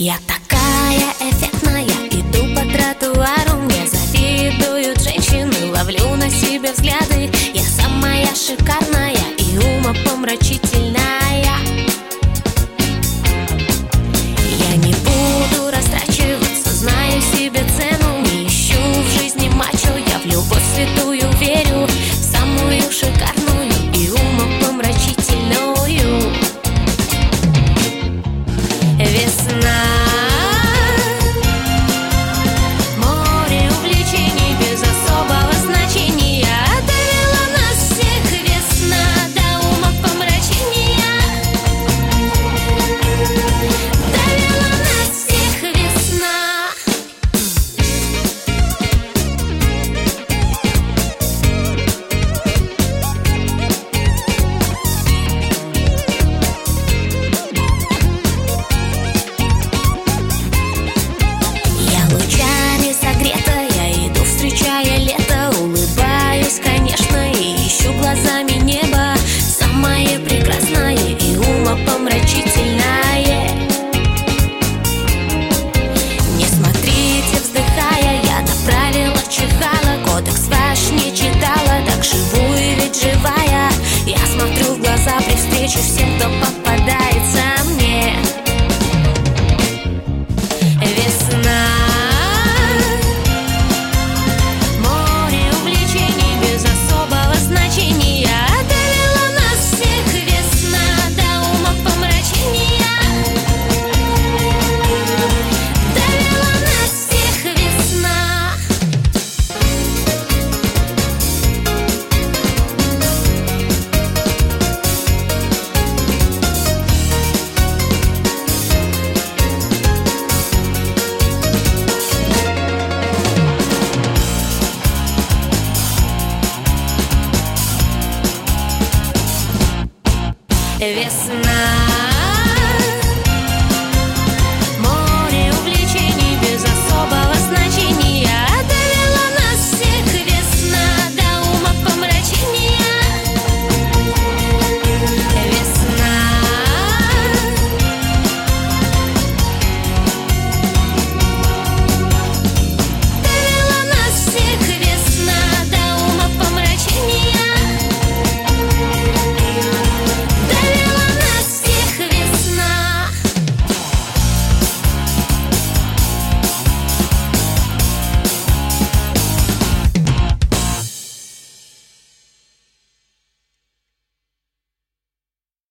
Я такая эффектная, иду по тротуару, мне завидуют женщины, ловлю на себе взгляды. Я самая шикарная и умопомрачительная. Я не буду растрачиваться, знаю себе цену, не ищу в жизни мачо, я в любовь святую верю, в самую шикарную и умопомрачительную. Весна, море увлечений без особого значения довела нас всех. Весна до умопомрачения довела нас всех. Весна. Лучами согретая, иду, встречая лето, улыбаюсь, конечно, и ищу глазами небо, самое прекрасное и умопомрачительное. Не смотрите, вздыхая, я направила чихала, кодекс ваш не читала, так живу и ведь живая. Я смотрю в глаза при встрече всем, кто попадается мне. Весна, море увлечений без особого значения довела нас всех. Весна до умопомрачения довела нас всех. Весна. Весна.